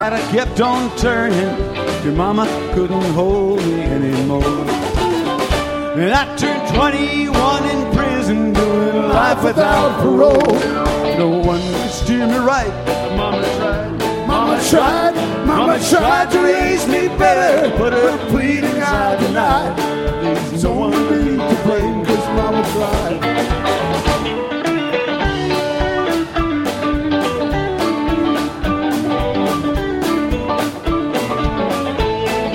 I kept on turning. Your mama couldn't hold me anymore. And I turned 21 in prison, doing life without parole. No one could steer me right. Mama tried. Mama tried to raise me better, but her pleading I denied. There's no one to blame, 'cause Mama tried.